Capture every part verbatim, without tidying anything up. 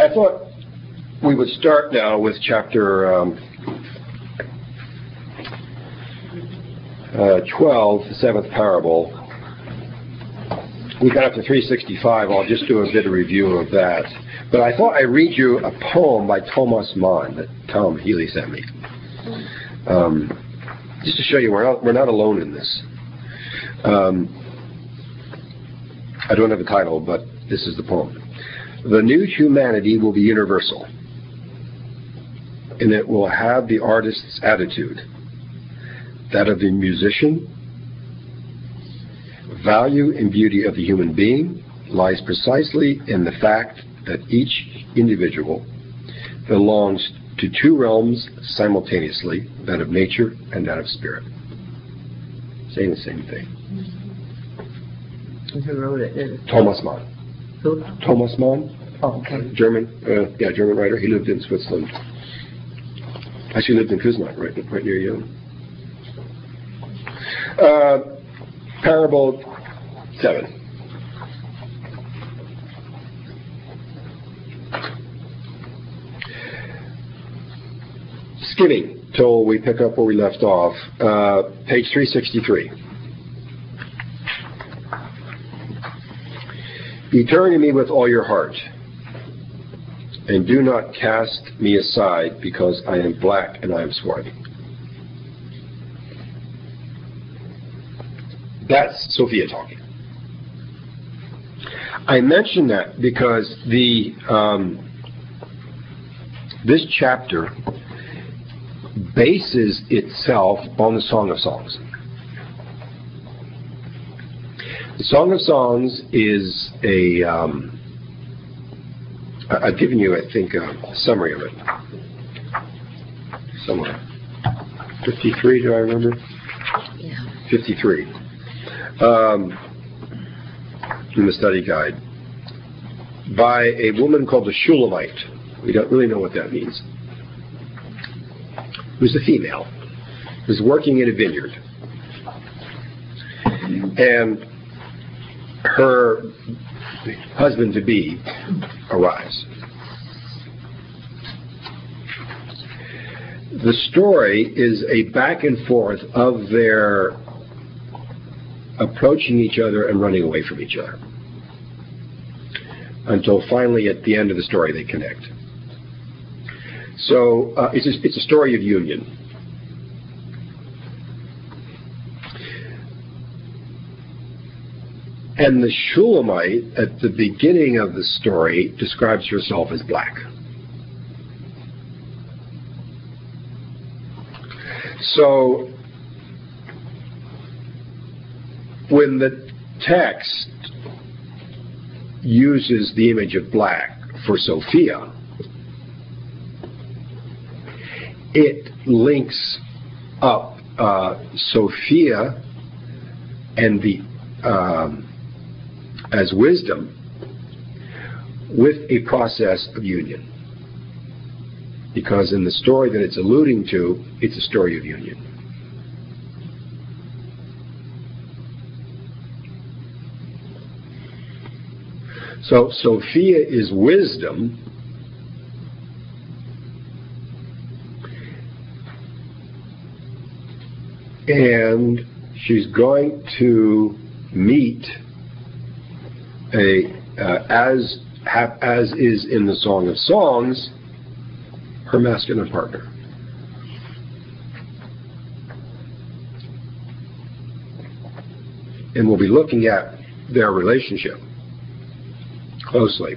I thought we would start now with chapter um, uh, twelve, the seventh parable. We got up to three sixty-five. I'll just do a bit of review of that. But I thought I'd read you a poem by Thomas Mann that Tom Healy sent me. Um, just to show you we're not, we're not alone in this. Um, I don't have a title, but this is the poem. The new humanity will be universal, and it will have the artist's attitude, that of the musician. Value and beauty of the human being lies precisely in the fact that each individual belongs to two realms simultaneously, that of nature and that of spirit. Saying the same thing. Who wrote it? Thomas Mann. Who? Thomas Mann. Oh, okay. German, uh, yeah, German writer. He lived in Switzerland. Actually lived in Küsnacht, right, right near you. Uh, Parable seven. Skimming till we pick up where we left off. Uh, page three sixty-three. Be turning to me with all your heart, and do not cast me aside, because I am black and I am swarthy. That's Sophia talking. I mention that because the um, this chapter bases itself on the Song of Songs. The Song of Songs is a, um, I've given you, I think, a summary of it. Somewhere. fifty-three, do I remember? Yeah. fifty-three. Um, in the study guide. By a woman called the Shulamite. We don't really know what that means. Who's a female. Who's working in a vineyard. And her husband-to-be arrives. The story is a back and forth of their approaching each other and running away from each other, until finally at the end of the story they connect. So uh, it's, a, it's a story of union. And the Shulamite, at the beginning of the story, describes herself as black. So, when the text uses the image of black for Sophia, it links up uh, Sophia and the um, as wisdom with a process of union. Because in the story that it's alluding to, it's a story of union. So Sophia is wisdom, and she's going to meet a uh, as ha, as is in the Song of Songs, her masculine partner. And we'll be looking at their relationship closely.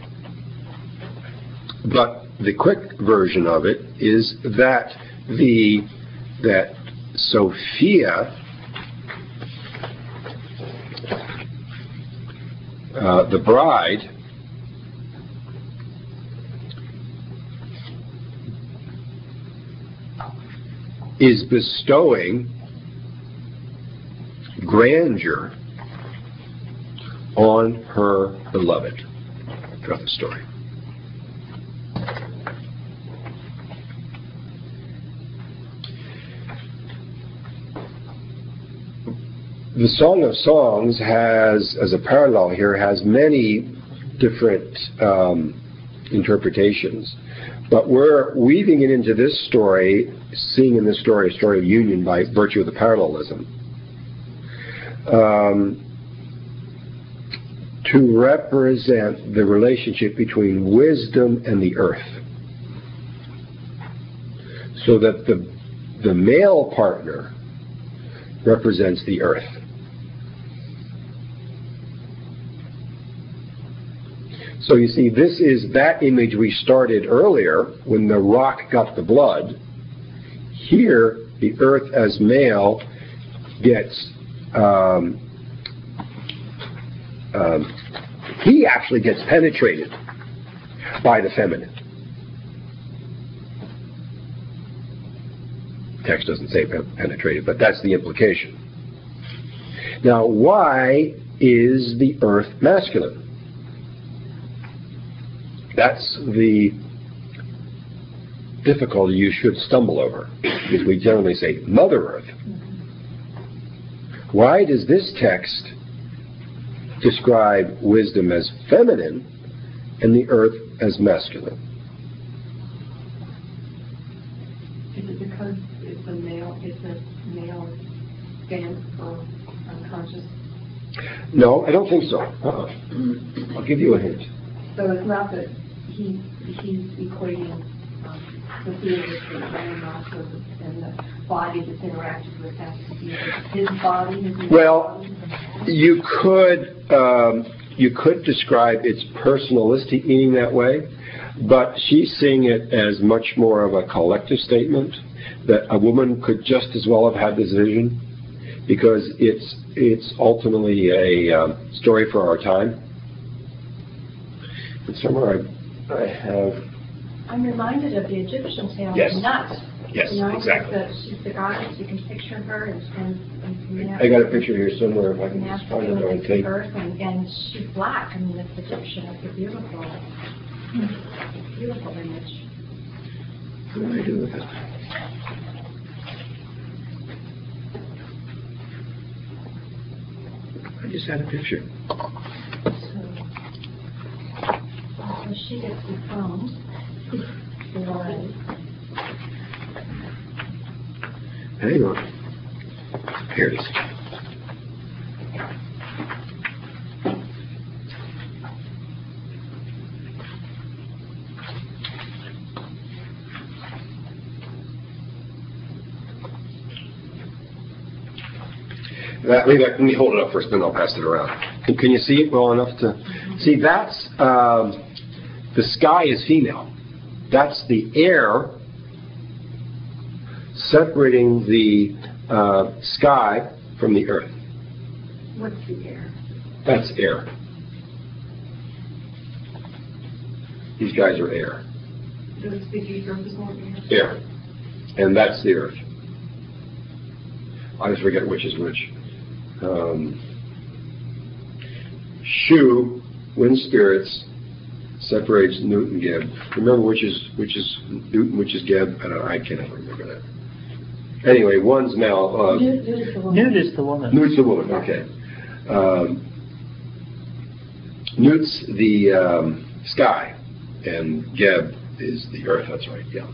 But the quick version of it is that the that Sophia, uh, the bride, is bestowing grandeur on her beloved throughout the story. The Song of Songs has, as a parallel here, has many different um, interpretations. But we're weaving it into this story, seeing in this story a story of union by virtue of the parallelism, um, to represent the relationship between wisdom and the earth. So that the, the male partner represents the earth. So you see, this is that image we started earlier when the rock got the blood. Here, the earth as male gets, um, um, he actually gets penetrated by the feminine. Text doesn't say penetrated, but that's the implication. Now, why is the earth masculine? That's the difficulty you should stumble over, because we generally say Mother Earth. Why does this text describe wisdom as feminine and the earth as masculine? Is it because it's a male, it's a male stance for unconscious? No, I don't think so. Uh-uh. I'll give you a hint. So it's not that he he's equating um, the theater with the brain also and the body that's interacted with that to be his body. His well, body. you could um, you could describe its personalistic meaning that way, but she's seeing it as much more of a collective statement that a woman could just as well have had this vision, because it's it's ultimately a um, story for our time. And somewhere I. I have. I'm reminded of the Egyptian tale yes. of Nut. Yes, you know, exactly. The, she's the goddess. You can picture her, and, and, and you know, I got a picture here somewhere. If I can just find it on tape. And, and she's black. I mean, it's Egyptian. It's a beautiful, beautiful image. What do I do with it? I just had a picture. So she gets dethroned. Right. Hang on. Here it is. That, maybe I, let me hold it up first, then I'll pass it around. Can, can you see it well enough to see? That's um, the sky is female. That's the air separating the uh, sky from the earth. What's the air? That's air. These guys are air. Does it speak to earth is more air? Air. And that's the earth. I just forget which is which. Um, Shu, wind spirits, separates Nut and Geb. Remember which is which is Nut and which is Geb? I, don't, I can't ever remember that. Anyway, one's now. Uh, Nut is the woman. Nut is the woman. Nut's the woman. Okay. Um, Nut's the um, sky, and Geb is the earth. That's right. Yeah.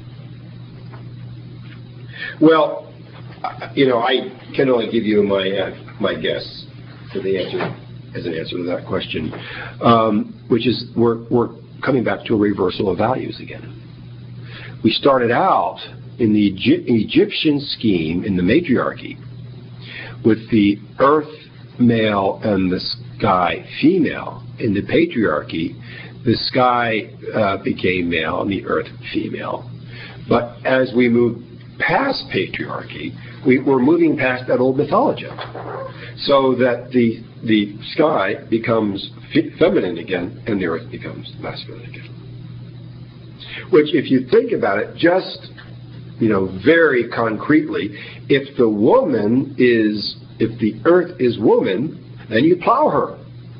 Well, you know, I can only give you my uh, my guess for the answer as an answer to that question, um, which is we're we're coming back to a reversal of values again. We started out in the Egy- Egyptian scheme in the matriarchy with the earth male and the sky female. In the patriarchy, the sky uh, became male and the earth female. But as we move past patriarchy, we, we're moving past that old mythology, so that the the sky becomes fe- feminine again and the earth becomes masculine again. Which, if you think about it, just you know, very concretely, if the woman is, if the earth is woman, then you plow her.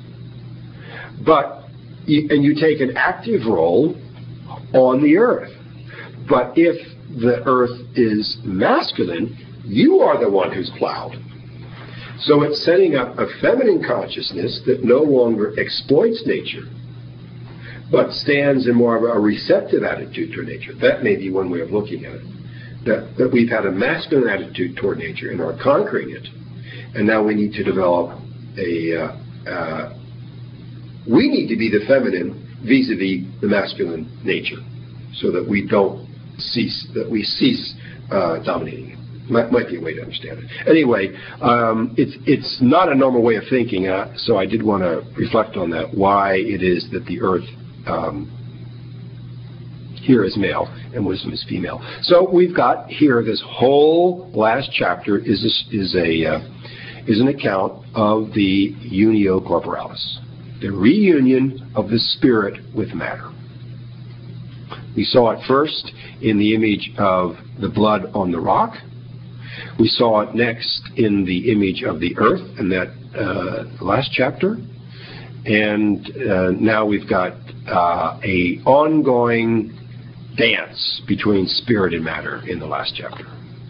But you, and you take an active role on the earth. But if the earth is masculine, you are the one who's plowed. So it's setting up a feminine consciousness that no longer exploits nature, but stands in more of a receptive attitude toward nature. That may be one way of looking at it. That, that we've had a masculine attitude toward nature and are conquering it, and now we need to develop a, uh, uh, we need to be the feminine vis-a-vis the masculine nature, so that we don't cease, that we cease uh, dominating it. Might, might be a way to understand it. Anyway, um, it's it's not a normal way of thinking, uh, so I did want to reflect on that, why it is that the earth um, here is male and wisdom is female. So we've got here this whole last chapter is a, is a uh, is an account of the unio corporalis, the reunion of the spirit with matter. We saw it first in the image of the blood on the rock. We saw it next in the image of the earth in that uh, last chapter. And uh, now we've got uh, a ongoing dance between spirit and matter in the last chapter.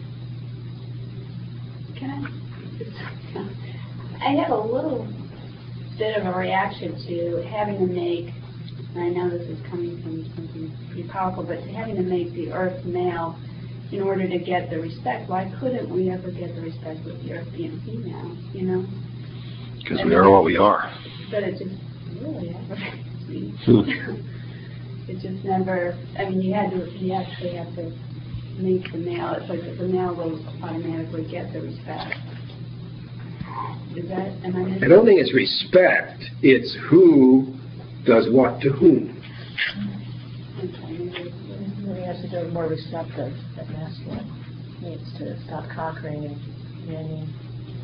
Can I? I have a little bit of a reaction to having to make, and I know this is coming from something pretty powerful, but to having to make the earth male in order to get the respect. Why couldn't we ever get the respect with the earth being female, you know? Because we are what we are. But it just really aggravates me. It just never, I mean, you had to, you actually have to make the male, it's like the male will automatically get the respect. Is that, am I missing? I don't think it's respect, it's who does what to whom. He has to do it more receptive than masculine. He needs to stop conquering and manning.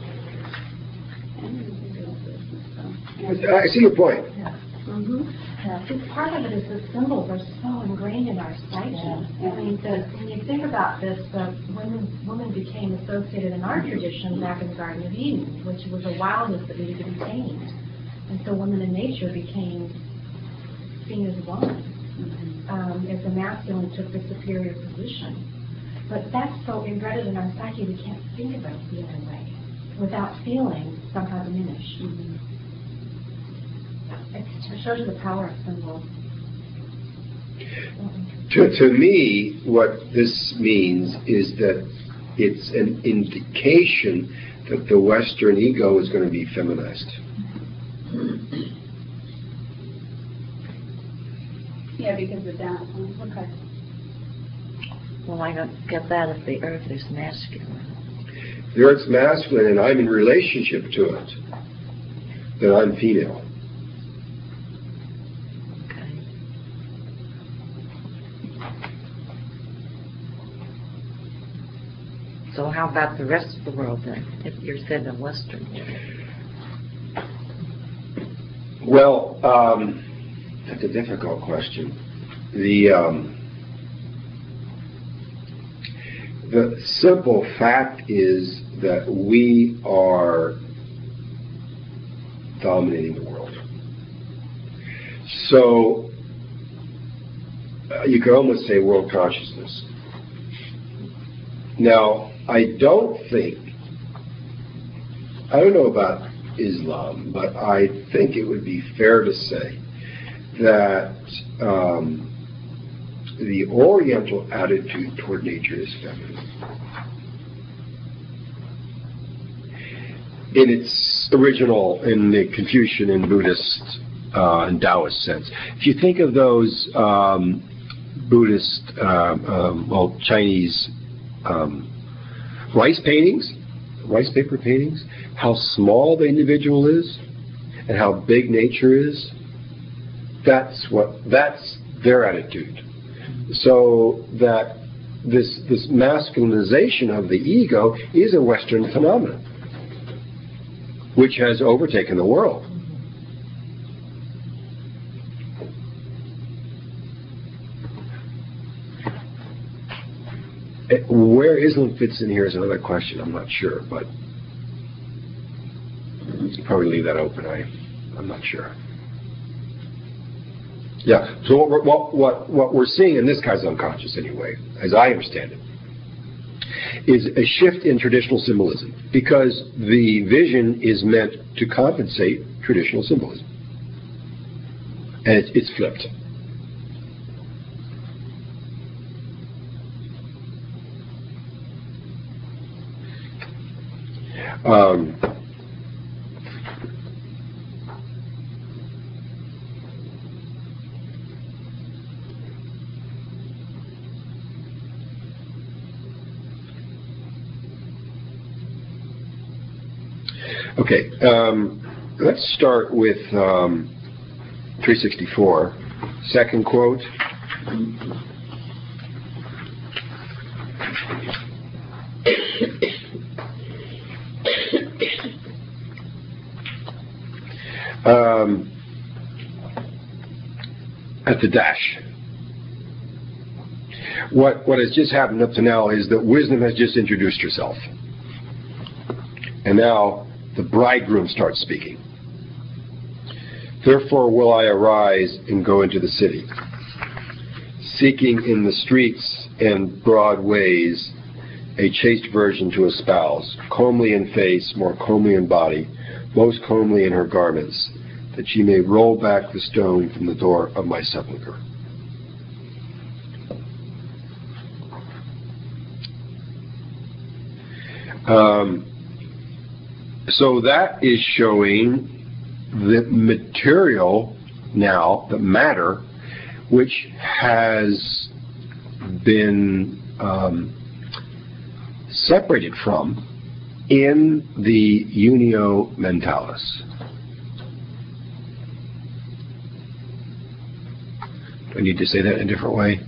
I see your point. Yeah. Mm-hmm. Yeah. See, part of it is the symbols are so ingrained in our psyche. Yeah. I mean, the, when you think about this, the women, women became associated in our tradition back in the Garden of Eden, which was a wildness that needed to be tamed. And so women in nature became seen as one. Um, as the masculine took the superior position. But that's so embedded in our psyche we can't think of it the other way without feeling somehow diminished. Mm-hmm. It shows you the power of symbols. To, to me, what this means is that it's an indication that the Western ego is going to be feminized. Yeah, because of that. Okay. Well, I don't get that if the earth is masculine. The earth's masculine and I'm in relationship to it, then I'm female. Okay. So how about the rest of the world then, if you're said in Western? Well, um, that's a difficult question. The um, the simple fact is that we are dominating the world. So uh, you could almost say world consciousness. Now, I don't think, I don't know about Islam, but I think it would be fair to say that um, the Oriental attitude toward nature is feminine. In its original, in the Confucian and Buddhist uh, and Taoist sense. If you think of those um, Buddhist, uh, um, well, Chinese um, rice paintings, rice paper paintings, how small the individual is and how big nature is, that's what, that's their attitude. So that this, this masculinization of the ego is a Western phenomenon, which has overtaken the world. It, where Islam fits in here is another question. I'm not sure, but probably leave that open. I, I'm not sure. Yeah. So what we're, what, what what we're seeing in this guy's unconscious, anyway, as I understand it, is a shift in traditional symbolism, because the vision is meant to compensate traditional symbolism, and it's, it's flipped. Um, okay, um, let's start with um, three sixty-four. Second quote. Um, at the dash. What what has just happened up to now is that wisdom has just introduced herself. And now the bridegroom starts speaking. Therefore will I arise and go into the city, seeking in the streets and broad ways a chaste virgin to espouse, comely in face, more comely in body, most comely in her garments, that she may roll back the stone from the door of my sepulchre. Um, so that is showing the material now, the matter, which has been um, separated from in the unio mentalis. Do I need to say that in a different way?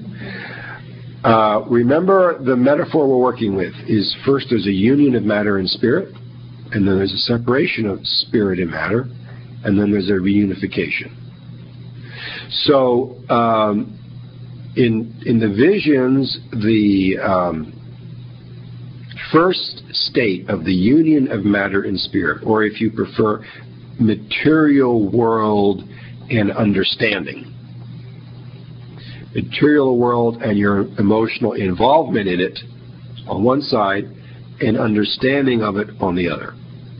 Uh, remember, the metaphor we're working with is first there's a union of matter and spirit, and then there's a separation of spirit and matter, and then there's a reunification. So, um, in in the visions, the um, first state of the union of matter and spirit, or if you prefer, material world and understanding. Material world and your emotional involvement in it on one side, and understanding of it on the other.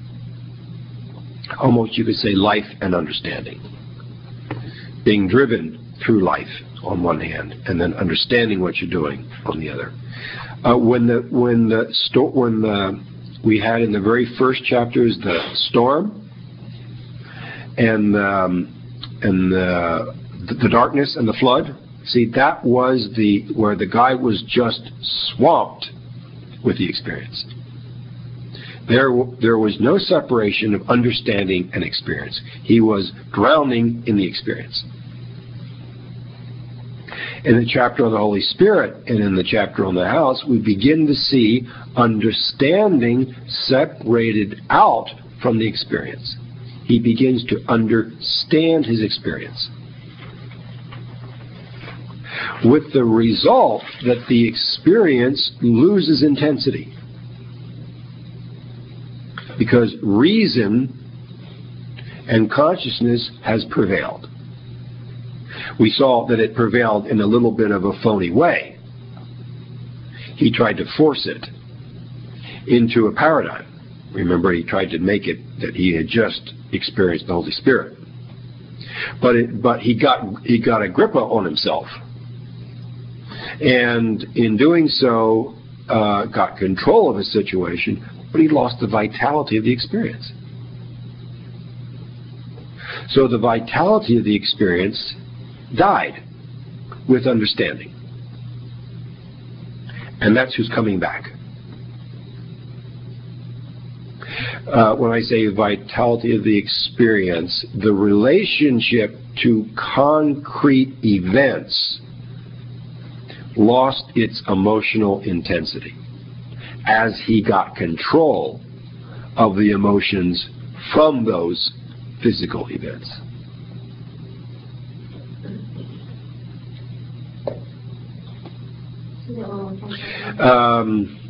Almost you could say life and understanding. Being driven through life on one hand, and then understanding what you're doing on the other. Uh, when the when the sto- when the we had in the very first chapters the storm and um, and the, the darkness and the flood. See, that was the where the guy was just swamped with the experience. There, there was no separation of understanding and experience. He was drowning in the experience. In the chapter on the Holy Spirit and in the chapter on the house, we begin to see understanding separated out from the experience. He begins to understand his experience, with the result that the experience loses intensity, because reason and consciousness has prevailed. We saw that it prevailed in a little bit of a phony way. He tried to force it into a paradigm. Remember, he tried to make it that he had just experienced the Holy Spirit. But it, but he got he got Agrippa on himself, and in doing so, uh, got control of his situation. But he lost the vitality of the experience. So the vitality of the experience died with understanding. And that's who's coming back. Uh, when I say vitality of the experience, the relationship to concrete events lost its emotional intensity as he got control of the emotions from those physical events. Um,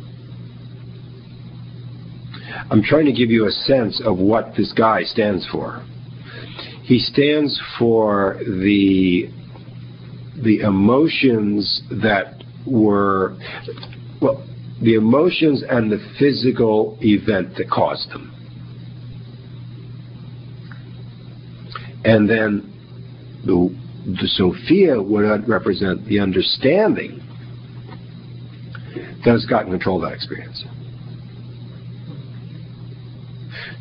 I'm trying to give you a sense of what this guy stands for. He stands for the the emotions that were, well, the emotions and the physical event that caused them. And then the, the Sophia would represent the understanding that has gotten control of that experience.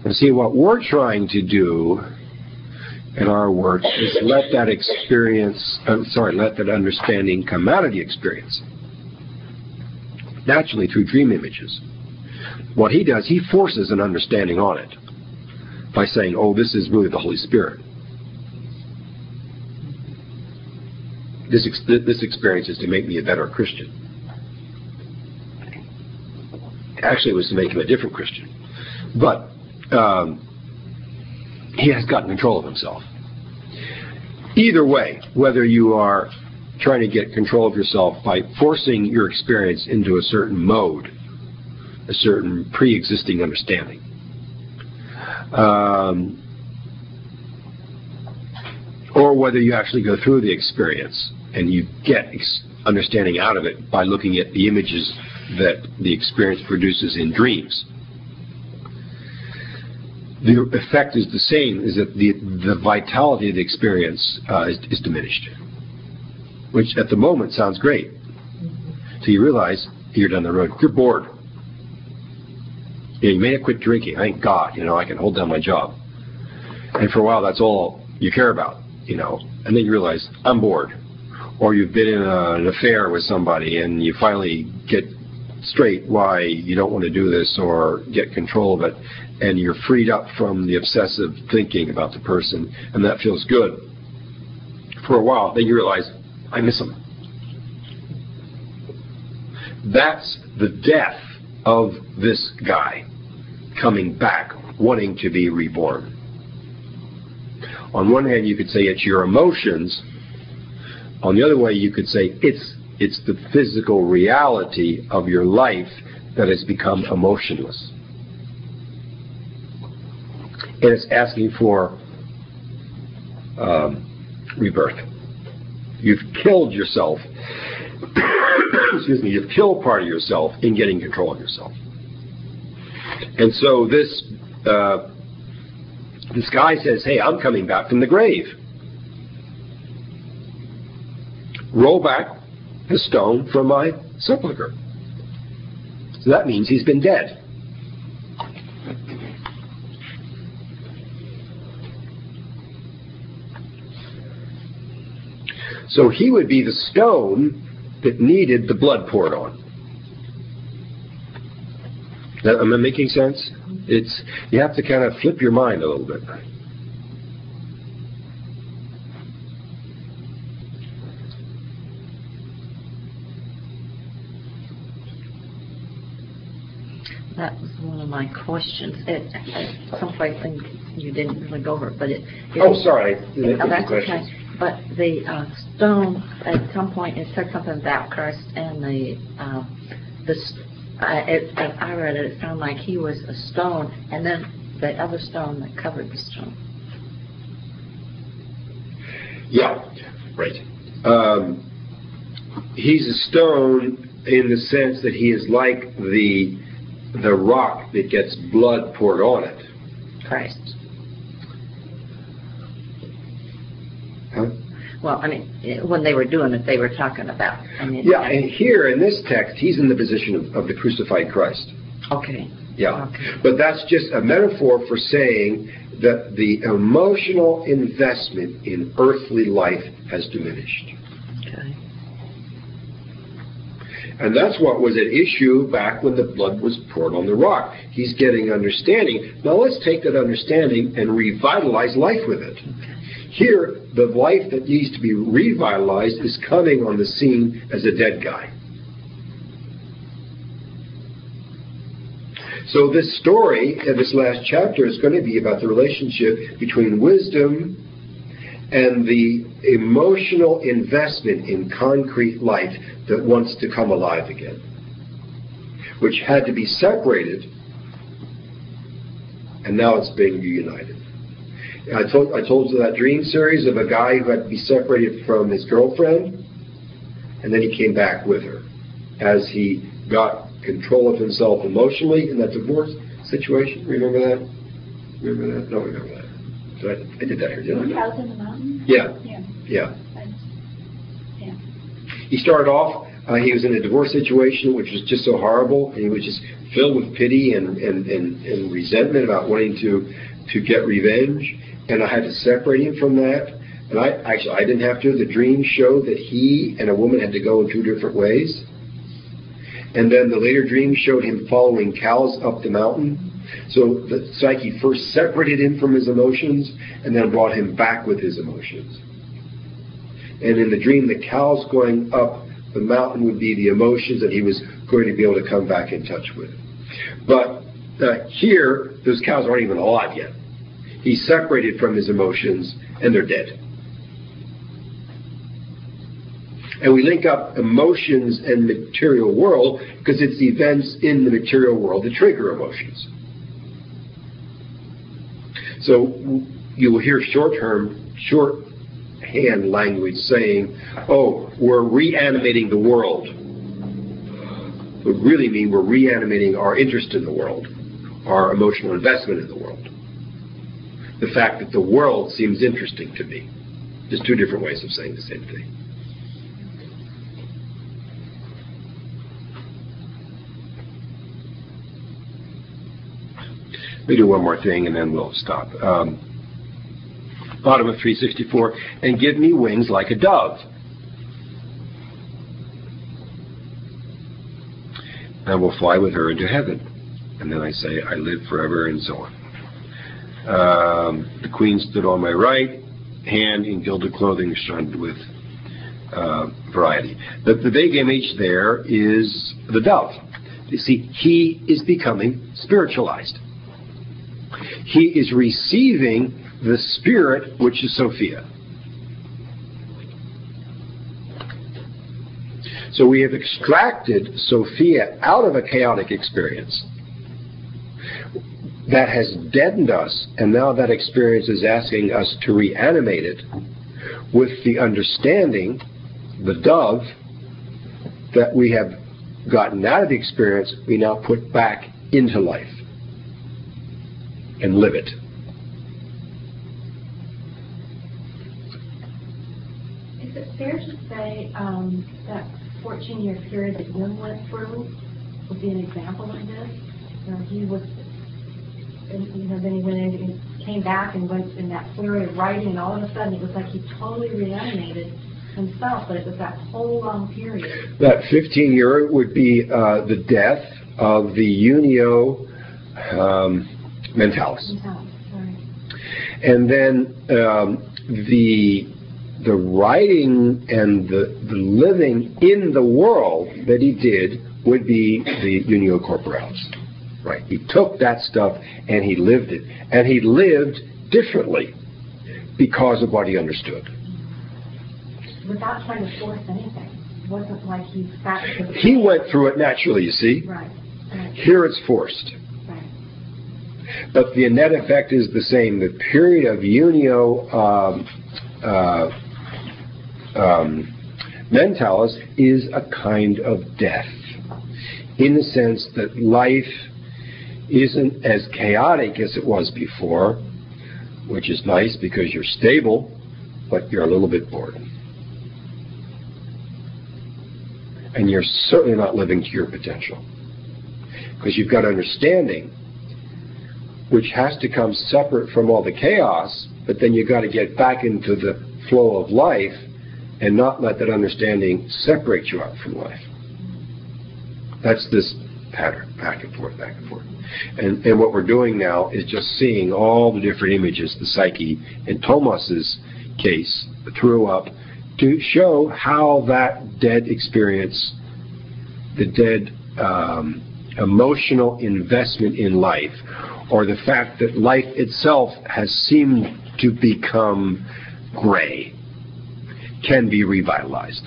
And see, what we're trying to do in our work is let that experience, I'm sorry, let that understanding come out of the experience. Naturally, through dream images. What he does, he forces an understanding on it by saying, oh, this is really the Holy Spirit. This, ex- this experience is to make me a better Christian. Actually, it was to make him a different Christian. But um, he has gotten control of himself. Either way, whether you are trying to get control of yourself by forcing your experience into a certain mode, a certain pre-existing understanding, um, or whether you actually go through the experience and you get ex- understanding out of it by looking at the images that the experience produces in dreams. The effect is the same, is that the, the vitality of the experience uh, is, is diminished, which at the moment sounds great. So you realize you're down the road, you're bored. You know, you may have quit drinking, thank God, you know, I can hold down my job. And for a while that's all you care about, you know, and then you realize, I'm bored. Or you've been in a, an affair with somebody and you finally get straight why you don't want to do this or get control of it, and you're freed up from the obsessive thinking about the person, and that feels good. For a while, then you realize, I miss them. That's the death of this guy coming back, wanting to be reborn. On one hand, you could say it's your emotions. On the other way, you could say it's it's the physical reality of your life that has become emotionless. And it's asking for um, rebirth. You've killed yourself. Excuse me, you've killed part of yourself in getting control of yourself. And so this uh, this guy says, hey, I'm coming back from the grave. Roll back the stone from my sepulcher. So that means he's been dead. So he would be the stone that needed the blood poured on. That, am I making sense? It's, you have to kind of flip your mind a little bit. That was one of my questions. It, at some place you didn't really go over it, but it. it oh, sorry. Oh, that's okay. But the uh, stone, at some point, it said something about Christ, and the uh, the. Uh, it, as I read it, it sounded like he was a stone, and then the other stone that covered the stone. Yeah, right. Um, he's a stone in the sense that he is like the the rock that gets blood poured on it. Christ. Huh? Well, I mean, when they were doing it, they were talking about. I mean, yeah, and here in this text, he's in the position of, of the crucified Christ. Okay. Yeah, okay. But that's just a metaphor for saying that the emotional investment in earthly life has diminished. Okay. And that's what was at issue back when the blood was poured on the rock. He's getting understanding. Now let's take that understanding and revitalize life with it. Okay. Here, the life that needs to be revitalized is coming on the scene as a dead guy. So this story, in this last chapter, is going to be about the relationship between wisdom and the emotional investment in concrete life that wants to come alive again, which had to be separated, and now it's being reunited. I told I told you that dream series of a guy who had to be separated from his girlfriend, and then he came back with her as he got control of himself emotionally in that divorce situation. Remember that? Remember that? No, remember that. So I, I did that here, didn't I? House in the mountain? Yeah. Yeah. Yeah. Yeah. He started off Uh, he was in a divorce situation which was just so horrible, and he was just filled with pity and, and, and, and resentment about wanting to, to get revenge. And I had to separate him from that. And I actually, I didn't have to. The dream showed that he and a woman had to go in two different ways. And then the later dream showed him following cows up the mountain. So the psyche first separated him from his emotions and then brought him back with his emotions. And in the dream, the cows going up the mountain would be the emotions that he was going to be able to come back in touch with. But uh, here, those cows aren't even alive yet. He's separated from his emotions and they're dead. And we link up emotions and material world because it's events in the material world that trigger emotions. So you will hear short-term, shorthand language saying, oh, we're reanimating the world. It would really mean we're reanimating our interest in the world, our emotional investment in the world. The fact that the world seems interesting to me. Just two different ways of saying the same thing. Let me do one more thing and then we'll stop. Um, bottom of three sixty-four, and give me wings like a dove. And we'll fly with her into heaven. And then I say, I live forever, and so on. Um, the queen stood on my right hand in gilded clothing shone with uh, variety. The, the big image there is the dove. You see, he is becoming spiritualized. He is receiving the spirit, which is Sophia. So we have extracted Sophia out of a chaotic experience that has deadened us, and now that experience is asking us to reanimate it with the understanding, the dove, that we have gotten out of the experience, we now put back into life and live it. Is it fair to say um, that fourteen-year period that Jung went through would be an example of this? You know, he was, and, you know, then he went in and came back and went in that flurry of writing, and all of a sudden it was like he totally reanimated himself, but it was that whole long period. That fifteen-year would be uh, the death of the Unio um, Mentalis. Mentalis, right. And then um, the the writing and the, the living in the world that he did would be the Unio Corporalis. Right. He took that stuff and he lived it. And he lived differently because of what he understood. Without trying to force anything. It wasn't like he sat to the He went through it naturally, you see. Right. Right. Here it's forced. Right. But the net effect is the same. The period of Unio um, uh, um, Mentalis is a kind of death, in the sense that life isn't as chaotic as it was before, which is nice because you're stable, but you're a little bit bored. And you're certainly not living to your potential. Because you've got understanding, which has to come separate from all the chaos, but then you've got to get back into the flow of life and not let that understanding separate you out from life. That's this pattern, back and forth, back and forth. And, and what we're doing now is just seeing all the different images the psyche, in Thomas's case, threw up to show how that dead experience, the dead um, emotional investment in life, or the fact that life itself has seemed to become gray, can be revitalized.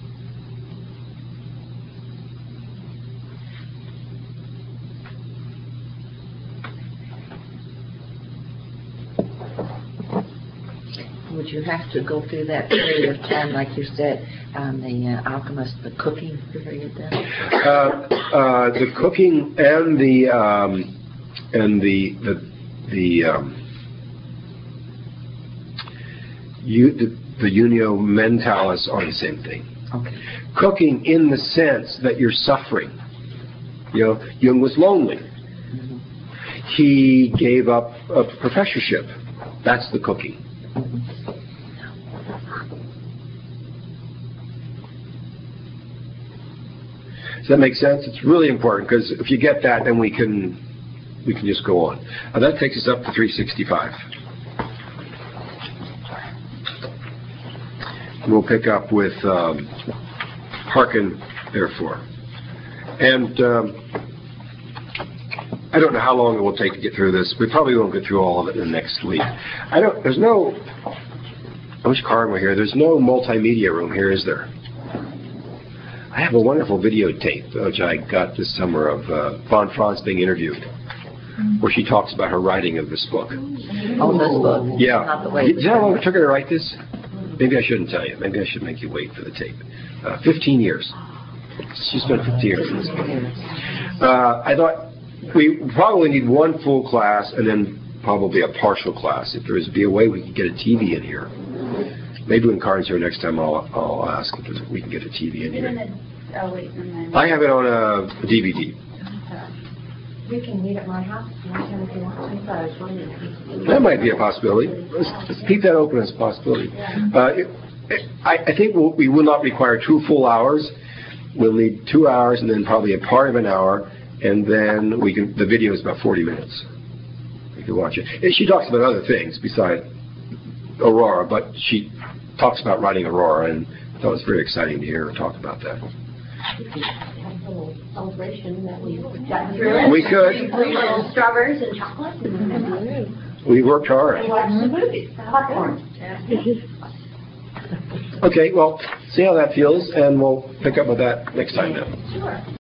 Would you have to go through that period of time, like you said, on the uh, alchemist, the cooking period then? Uh, uh, the cooking and the um, and the the the um, you, the, the Unio Mentalis are the same thing. Okay. Cooking in the sense that you're suffering. You know, Jung was lonely. He gave up a professorship. That's the cooking. Does that make sense? It's really important, because if you get that, then we can we can just go on. Uh, that takes us up to three sixty-five. We'll pick up with um, hearken, therefore. And um, I don't know how long it will take to get through this. We probably won't get through all of it in the next week. I don't. There's no. I wish Karen were here. There's no multimedia room here, is there? I have a wonderful videotape which I got this summer of uh, Von Franz being interviewed, where she talks about her writing of this book. Oh, this book. Yeah. Not the way. Is that how long it took her to write this? Maybe I shouldn't tell you. Maybe I should make you wait for the tape. Uh, Fifteen years. She spent fifteen years in this book. Uh, I thought we probably need one full class and then probably a partial class. If there is be a way we could get a T V in here. Maybe when Karen's here next time, I'll, I'll ask if we can get a T V in here. Oh, wait, never mind. I have it on a D V D. We can meet at my house anytime if you want to. So I was wondering. That might be a possibility. Let's, let's keep that open as a possibility. Uh, it, it, I, I think we'll, we will not require two full hours. We'll need two hours and then probably a part of an hour, and then we can. The video is about forty minutes. You can watch it. And she talks about other things besides Aurora, but she talks about writing Aurora, and I thought it was very exciting to hear her talk about that. Celebration that we got through it. We could. Little strawberries and chocolate. And We worked hard. watch the movies. Popcorn. Okay, well, see how that feels, and we'll pick up with that next time then. Sure.